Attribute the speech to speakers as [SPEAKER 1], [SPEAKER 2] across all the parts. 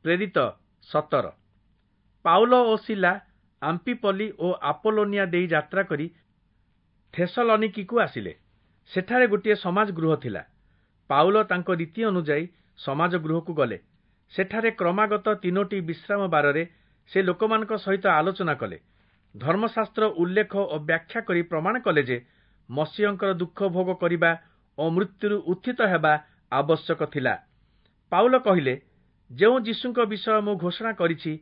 [SPEAKER 1] ପ୍ରେରିତ 17। ପାଉଲ ଓ ସିଲା ଆମ୍ପିପଲି ଓ ଆପୋଲୋନିଆ ଦେଇ ଯାତ୍ରା କରି ଥେସଲନିକିକୁ ଆସିଲେ। ସେଠାରେ ଗୋଟିଏ ସମାଜ ଗୃହ ଥିଲା। ପାଉଲ ତାଙ୍କ ରୀତି ଅନୁଯାୟୀ ସମାଜ ଗୃହକୁ ଗଲେ। ସେଠାରେ କ୍ରମାଗତ 3ଟି ବିଶ୍ରାମ ବାରରେ ସେ ଲୋକମାନଙ୍କ ସହିତ ଆଲୋଚନା କଲେ। ଧର୍ମଶାସ୍ତ୍ର ଉଲ୍ଲେଖ ଓ ବ୍ୟାଖ୍ୟା କରି ପ୍ରମାଣ କଲେ ଯେ ମସିହଙ୍କର ଦୁଃଖ ଭୋଗ କରିବା ଓ ମୃତ୍ୟୁରୁ ଉତ୍ଥିତ ହେବା ଆବଶ୍ୟକ ଥିଲା। ପାଉଲ କହିଲେ, ଯେଉଁ ଯୀଶୁଙ୍କ ବିଷୟ ମୁଁ ଘୋଷଣା କରିଛି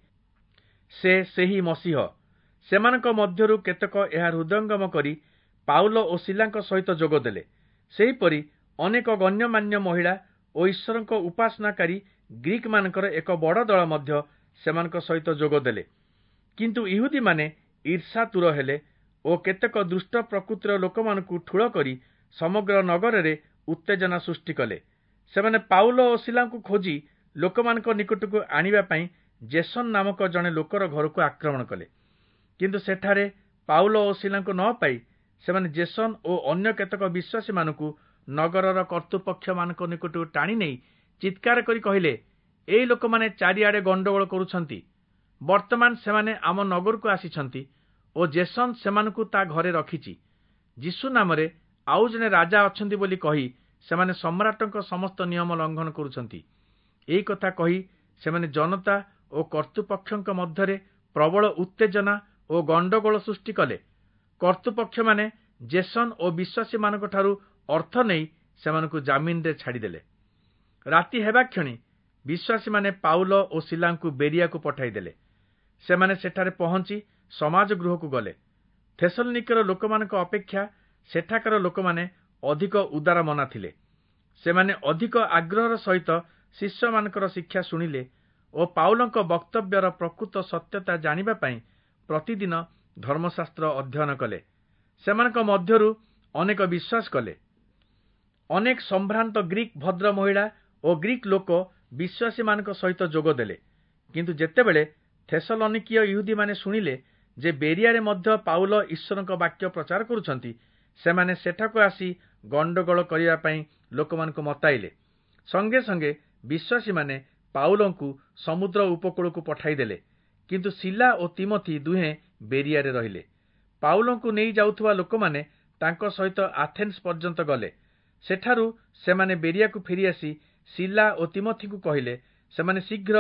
[SPEAKER 1] ସେ ସେହି ମସିହ। ସେମାନଙ୍କ ମଧ୍ୟରୁ କେତେକ ଏହା ହୃଦୟଙ୍ଗମ କରି ପାଉଲ ଓ ସିଲାଙ୍କ ସହିତ ଯୋଗଦେଲେ। ସେହିପରି ଅନେକ ଗଣ୍ୟମାନ୍ୟ ମହିଳା ଓ ଈଶ୍ୱରଙ୍କ ଉପାସନାକାରୀ ଗ୍ରୀକମାନଙ୍କର ଏକ ବଡ଼ ଦଳ ମଧ୍ୟ ସେମାନଙ୍କ ସହିତ ଯୋଗଦେଲେ। କିନ୍ତୁ ଇହୁଦୀମାନେ ଈର୍ଷାତୁର ହେଲେ ଓ କେତେକ ଦୁଷ୍ଟ ପ୍ରକୃତିର ଲୋକମାନଙ୍କୁ ଠୁଳ କରି ସମଗ୍ର ନଗରରେ ଉତ୍ତେଜନା ସୃଷ୍ଟି କଲେ। ସେମାନେ ପାଉଲ ଓ ସିଲାଙ୍କୁ ଖୋଜି ଲୋକମାନଙ୍କ ନିକଟକୁ ଆଣିବା ପାଇଁ ଜେସନ ନାମକ ଜଣେ ଲୋକର ଘରକୁ ଆକ୍ରମଣ କଲେ। କିନ୍ତୁ ସେଠାରେ ପାଉଲ ଓ ସିଲାଙ୍କୁ ନ ପାଇ ସେମାନେ ଜେସନ ଓ ଅନ୍ୟ କେତେକ ବିଶ୍ୱାସୀମାନଙ୍କୁ ନଗରର କର୍ତ୍ତୃପକ୍ଷମାନଙ୍କ ନିକଟକୁ ଟାଣି ନେଇ ଚିତ୍କାର କରି କହିଲେ, ଏହି ଲୋକମାନେ ଚାରିଆଡ଼େ ଗଣ୍ଡଗୋଳ କରୁଛନ୍ତି। ବର୍ତ୍ତମାନ ସେମାନେ ଆମ ନଗରକୁ ଆସିଛନ୍ତି ଓ ଜେସନ ସେମାନଙ୍କୁ ତା ଘରେ ରଖିଛି। ଯୀଶୁ ନାମରେ ଆଉ ଜଣେ ରାଜା ଅଛନ୍ତି ବୋଲି କହି ସେମାନେ ସମ୍ରାଟଙ୍କ ସମସ୍ତ ନିୟମ ଲଙ୍ଘନ କରୁଛନ୍ତି। ଏହି କଥା କହି ସେମାନେ ଜନତା ଓ କର୍ତ୍ତୃପକ୍ଷଙ୍କ ମଧ୍ୟରେ ପ୍ରବଳ ଉତ୍ତେଜନା ଓ ଗଣ୍ଡଗୋଳ ସୃଷ୍ଟି କଲେ। କର୍ତ୍ତୃପକ୍ଷମାନେ ଜେସନ ଓ ବିଶ୍ୱାସୀମାନଙ୍କଠାରୁ ଅର୍ଥ ନେଇ ସେମାନଙ୍କୁ ଜାମିନରେ ଛାଡ଼ିଦେଲେ। ରାତି ହେବା କ୍ଷଣି ବିଶ୍ୱାସୀମାନେ ପାଉଲ ଓ ସିଲାଙ୍କୁ ବେରିଆକୁ ପଠାଇଦେଲେ। ସେମାନେ ସେଠାରେ ପହଞ୍ଚି ସମାଜ ଗୃହକୁ ଗଲେ। ଥେସଲନିକେର ଲୋକମାନଙ୍କ ଅପେକ୍ଷା ସେଠାକାର ଲୋକମାନେ ଅଧିକ ଉଦାରମନା ଥିଲେ। ସେମାନେ ଅଧିକ ଆଗ୍ରହର ସହିତ ଶିଷ୍ୟମାନଙ୍କର ଶିକ୍ଷା ଶୁଣିଲେ ଓ ପାଉଲଙ୍କ ବକ୍ତବ୍ୟର ପ୍ରକୃତ ସତ୍ୟତା ଜାଣିବା ପାଇଁ ପ୍ରତିଦିନ ଧର୍ମଶାସ୍ତ୍ର ଅଧ୍ୟୟନ କଲେ। ସେମାନଙ୍କ ମଧ୍ୟରୁ ଅନେକ ବିଶ୍ୱାସ କଲେ। ଅନେକ ସମ୍ଭ୍ରାନ୍ତ ଗ୍ରୀକ ଭଦ୍ର ମହିଳା ଓ ଗ୍ରୀକ ଲୋକ ବିଶ୍ୱାସୀମାନଙ୍କ ସହିତ ଯୋଗଦେଲେ। କିନ୍ତୁ ଯେତେବେଳେ ଥେସଲନିକୀୟ ଇହୁଦୀମାନେ ଶୁଣିଲେ ଯେ ବେରିଆରେ ମଧ୍ୟ ପାଉଲ ଈଶ୍ୱରଙ୍କ ବାକ୍ୟ ପ୍ରଚାର କରୁଛନ୍ତି, ସେମାନେ ସେଠାକୁ ଆସି ଗଣ୍ଡଗୋଳ କରିବା ପାଇଁ ଲୋକମାନଙ୍କୁ ମତାଇଲେ। ସଙ୍ଗେ ସଙ୍ଗେ ବିଶ୍ୱାସୀମାନେ ପାଉଲଙ୍କୁ ସମୁଦ୍ର ଉପକୂଳକୁ ପଠାଇଦେଲେ। କିନ୍ତୁ ସିଲା ଓ ତିମୋଥି ଦୁହେଁ ବେରିଆରେ ରହିଲେ। ପାଉଲଙ୍କୁ ନେଇ ଯାଉଥିବା ଲୋକମାନେ ତାଙ୍କ ସହିତ ଆଥେନ୍ସ ପର୍ଯ୍ୟନ୍ତ ଗଲେ। ସେଠାରୁ ସେମାନେ ବେରିଆକୁ ଫେରିଆସି ସିଲା ଓ ତିମୋଥିଙ୍କୁ କହିଲେ ସେମାନେ ଶୀଘ୍ର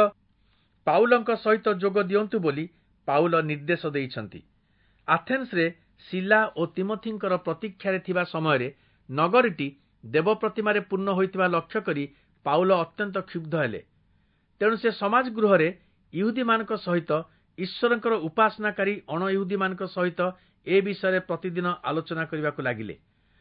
[SPEAKER 1] ପାଉଲଙ୍କ ସହିତ ଯୋଗ ଦିଅନ୍ତୁ ବୋଲି ପାଉଲ ନିର୍ଦ୍ଦେଶ ଦେଇଛନ୍ତି। ଆଥେନ୍ସରେ ସିଲା ଓ ତିମୋଥିଙ୍କର ପ୍ରତୀକ୍ଷାରେ ଥିବା ସମୟରେ ନଗରୀଟି ଦେବପ୍ରତିମାରେ ପୂର୍ଣ୍ଣ ହୋଇଥିବା ଲକ୍ଷ୍ୟ କରି ପାଉଲ ଅତ୍ୟନ୍ତ କ୍ଷୁବ୍ଧ ହେଲେ। ତେଣୁ ସେ ସମାଜ ଗୃହରେ ଇହୁଦୀମାନଙ୍କ ସହିତ ଈଶ୍ୱରଙ୍କର ଉପାସନାକାରୀ ଅଣ ଇହୁଦୀମାନଙ୍କ ସହିତ ଏ ବିଷୟରେ ପ୍ରତିଦିନ ଆଲୋଚନା କରିବାକୁ ଲାଗିଲେ।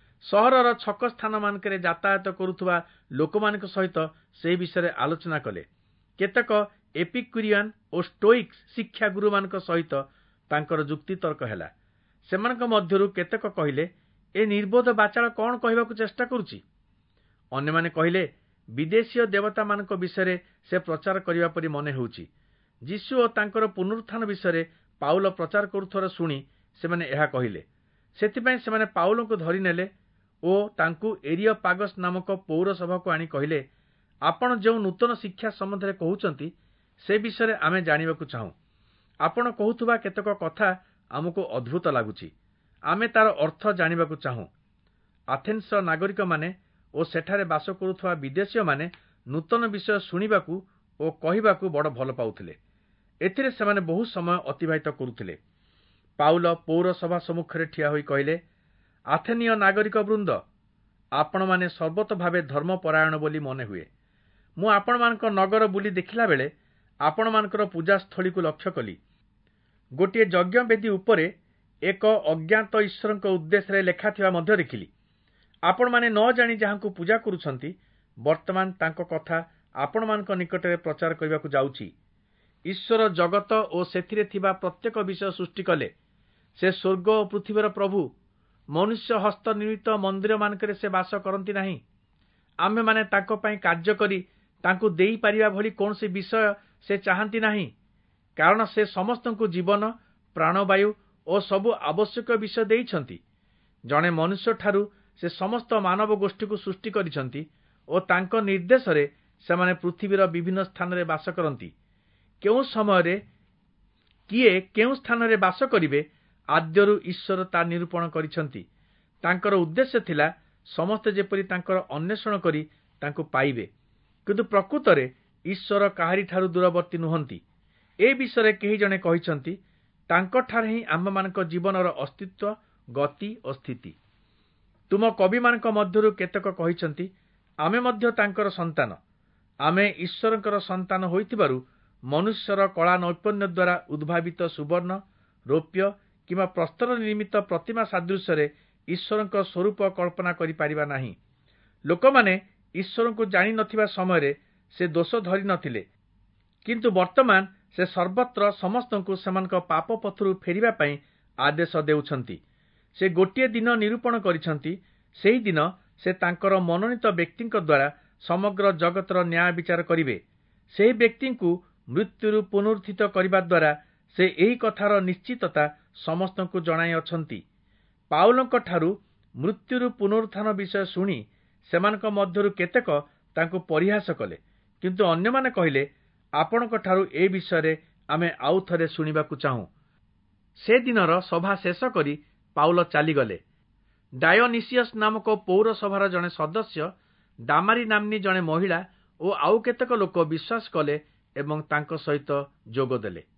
[SPEAKER 1] ସହରର ଛକ ସ୍ଥାନମାନଙ୍କରେ ଯାତାୟାତ କରୁଥିବା ଲୋକମାନଙ୍କ ସହିତ ସେହି ବିଷୟରେ ଆଲୋଚନା କଲେ। କେତେକ ଏପିକ୍ୟୁରିଆନ୍ ଓ ଷ୍ଟୋଇକ୍ ଶିକ୍ଷା ଗୁରୁମାନଙ୍କ ସହିତ ତାଙ୍କର ଯୁକ୍ତିତର୍କ ହେଲା। ସେମାନଙ୍କ ମଧ୍ୟରୁ କେତେକ କହିଲେ, ଏ ନିର୍ବୋଧ ବାଚାଳ କଣ କହିବାକୁ ଚେଷ୍ଟା କରୁଛି? ଅନ୍ୟମାନେ କହିଲେ, ବିଦେଶୀୟ ଦେବତାମାନଙ୍କ ବିଷୟରେ ସେ ପ୍ରଚାର କରିବା ପରି ମନେ ହେଉଛି। ଯୀଶୁ ଓ ତାଙ୍କର ପୁନରୁତ୍ଥାନ ବିଷୟରେ ପାଉଲ ପ୍ରଚାର କରୁଥିବାର ଶୁଣି ସେମାନେ ଏହା କହିଲେ। ସେଥିପାଇଁ ସେମାନେ ପାଉଲଙ୍କୁ ଧରିନେଲେ ଓ ତାଙ୍କୁ ଏରିୟପାଗସ୍ ନାମକ ପୌରସଭାକୁ ଆଣି କହିଲେ, ଆପଣ ଯେଉଁ ନୂତନ ଶିକ୍ଷା ସମ୍ବନ୍ଧରେ କହୁଛନ୍ତି ସେ ବିଷୟରେ ଆମେ ଜାଣିବାକୁ ଚାହୁଁ। ଆପଣ କହୁଥିବା କେତେକ କଥା ଆମକୁ ଅଦ୍ଭୁତ ଲାଗୁଛି। ଆମେ ତାର ଅର୍ଥ ଜାଣିବାକୁ ଚାହୁଁ। ଆଥେନ୍ସର ନାଗରିକମାନେ ଓ ସେଠାରେ ବାସ କରୁଥିବା ବିଦେଶୀୟମାନେ ନୂତନ ବିଷୟ ଶୁଣିବାକୁ ଓ କହିବାକୁ ବଡ଼ ଭଲ ପାଉଥିଲେ। ଏଥିରେ ସେମାନେ ବହୁ ସମୟ ଅତିବାହିତ କରୁଥିଲେ। ପାଉଲ ପୌରସଭା ସମ୍ମୁଖରେ ଠିଆ ହୋଇ କହିଲେ, ଆଥେନୀୟ ନାଗରିକ ବୃନ୍ଦ, ଆପଣମାନେ ସର୍ବତ ଭାବେ ଧର୍ମପରାୟଣ ବୋଲି ମନେ ହୁଏ। ମୁଁ ଆପଣମାନଙ୍କ ନଗର ବୁଲି ଦେଖିଲା ବେଳେ ଆପଣମାନଙ୍କର ପୂଜାସ୍ଥଳୀକୁ ଲକ୍ଷ୍ୟ କଲି। ଗୋଟିଏ ଯଜ୍ଞବେଦୀ ଉପରେ ଏକ ଅଜ୍ଞାତ ଈଶ୍ୱରଙ୍କ ଉଦ୍ଦେଶ୍ୟରେ ଲେଖାଥିବା ମଧ୍ୟ ଦେଖିଲି। ଆପଣମାନେ ନ ଜାଣି ଯାହାଙ୍କୁ ପୂଜା କରୁଛନ୍ତି, ବର୍ତ୍ତମାନ ତାଙ୍କ କଥା ଆପଣମାନଙ୍କ ନିକଟରେ ପ୍ରଚାର କରିବାକୁ ଯାଉଛି। ଈଶ୍ୱର ଜଗତ ଓ ସେଥିରେ ଥିବା ପ୍ରତ୍ୟେକ ବିଷୟ ସୃଷ୍ଟି କଲେ। ସେ ସ୍ୱର୍ଗ ଓ ପୃଥିବୀର ପ୍ରଭୁ। ମନୁଷ୍ୟ ହସ୍ତ ନିର୍ମିତ ମନ୍ଦିରମାନଙ୍କରେ ସେ ବାସ କରନ୍ତି ନାହିଁ। ଆମ୍ଭେମାନେ ତାଙ୍କ ପାଇଁ କାର୍ଯ୍ୟ କରି ତାଙ୍କୁ ଦେଇପାରିବା ଭଳି କୌଣସି ବିଷୟ ସେ ଚାହାନ୍ତି ନାହିଁ, କାରଣ ସେ ସମସ୍ତଙ୍କୁ ଜୀବନ, ପ୍ରାଣବାୟୁ ଓ ସବୁ ଆବଶ୍ୟକ ବିଷୟ ଦେଇଛନ୍ତି। ଜଣେ ମନୁଷ୍ୟଠାରୁ ସେ ସମସ୍ତ ମାନବ ଗୋଷ୍ଠୀକୁ ସୃଷ୍ଟି କରିଛନ୍ତି ଓ ତାଙ୍କ ନିର୍ଦ୍ଦେଶରେ ସେମାନେ ପୃଥିବୀର ବିଭିନ୍ନ ସ୍ଥାନରେ ବାସ କରନ୍ତି। କେଉଁ ସମୟରେ କିଏ କେଉଁ ସ୍ଥାନରେ ବାସ କରିବେ ଆଦ୍ୟରୁ ଈଶ୍ୱର ତା ନିରୂପଣ କରିଛନ୍ତି। ତାଙ୍କର ଉଦ୍ଦେଶ୍ୟ ଥିଲା ସମସ୍ତେ ଯେପରି ତାଙ୍କର ଅନ୍ୱେଷଣ କରି ତାଙ୍କୁ ପାଇବେ। କିନ୍ତୁ ପ୍ରକୃତରେ ଈଶ୍ୱର କାହାରିଠାରୁ ଦୂରବର୍ତ୍ତୀ ନୁହନ୍ତି। ଏ ବିଷୟରେ କେହି ଜଣେ କହିଛନ୍ତି, ତାଙ୍କଠାରେ ହିଁ ଆମ୍ଭମାନଙ୍କ ଜୀବନର ଅସ୍ତିତ୍ୱ, ଗତି ଓ ସ୍ଥିତି। ତୁମ କବିମାନଙ୍କ ମଧ୍ୟରୁ କେତେକ କହିଛନ୍ତି, ଆମେ ମଧ୍ୟ ତାଙ୍କର ସନ୍ତାନ। ଆମେ ଈଶ୍ୱରଙ୍କର ସନ୍ତାନ ହୋଇଥିବାରୁ ମନୁଷ୍ୟର କଳା ନୈପୁଣ୍ୟ ଦ୍ୱାରା ଉଦ୍ଭାବିତ ସୁବର୍ଣ୍ଣ, ରୌପ୍ୟ କିମ୍ବା ପ୍ରସ୍ତର ନିର୍ମିତ ପ୍ରତିମା ସାଦୃଶ୍ୟରେ ଈଶ୍ୱରଙ୍କ ସ୍ୱରୂପ କଳ୍ପନା କରିପାରିବା ନାହିଁ। ଲୋକମାନେ ଈଶ୍ୱରଙ୍କୁ ଜାଣିନଥିବା ସମୟରେ ସେ ଦୋଷ ଧରି ନଥିଲେ, କିନ୍ତୁ ବର୍ତ୍ତମାନ ସେ ସର୍ବତ୍ର ସମସ୍ତଙ୍କୁ ସେମାନଙ୍କ ପାପ ପଥରୁ ଫେରିବା ପାଇଁ ଆଦେଶ ଦେଉଛନ୍ତି। ସେ ଗୋଟିଏ ଦିନ ନିରୂପଣ କରିଛନ୍ତି, ସେହି ଦିନ ସେ ତାଙ୍କର ମନୋନୀତ ବ୍ୟକ୍ତିଙ୍କ ଦ୍ୱାରା ସମଗ୍ର ଜଗତର ନ୍ୟାୟ ବିଚାର କରିବେ। ସେହି ବ୍ୟକ୍ତିଙ୍କୁ ମୃତ୍ୟୁରୁ ପୁନରୁତ୍ଥିତ କରିବା ଦ୍ୱାରା ସେ ଏହି କଥାର ନିଶ୍ଚିତତା ସମସ୍ତଙ୍କୁ ଜଣାଇଅଛନ୍ତି। ପାଉଲଙ୍କଠାରୁ ମୃତ୍ୟୁରୁ ପୁନରୁତ୍ଥାନ ବିଷୟ ଶୁଣି ସେମାନଙ୍କ ମଧ୍ୟରୁ କେତେକ ତାଙ୍କୁ ପରିହାସ କଲେ, କିନ୍ତୁ ଅନ୍ୟମାନେ କହିଲେ, ଆପଣଙ୍କଠାରୁ ଏ ବିଷୟରେ ଆମେ ଆଉ ଥରେ ଶୁଣିବାକୁ ଚାହୁଁ। ସେ ଦିନର ସଭା ଶେଷ କରି ପାଉଲ ଚାଲିଗଲେ। ଡାୟନିସିୟସ୍ ନାମକ ପୌରସଭାର ଜଣେ ସଦସ୍ୟ, ଦାମାରି ନାମ୍ନୀ ଜଣେ ମହିଳା ଓ ଆଉ କେତେକ ଲୋକ ବିଶ୍ୱାସ କଲେ ଏବଂ ତାଙ୍କ ସହିତ ଯୋଗଦେଲେ।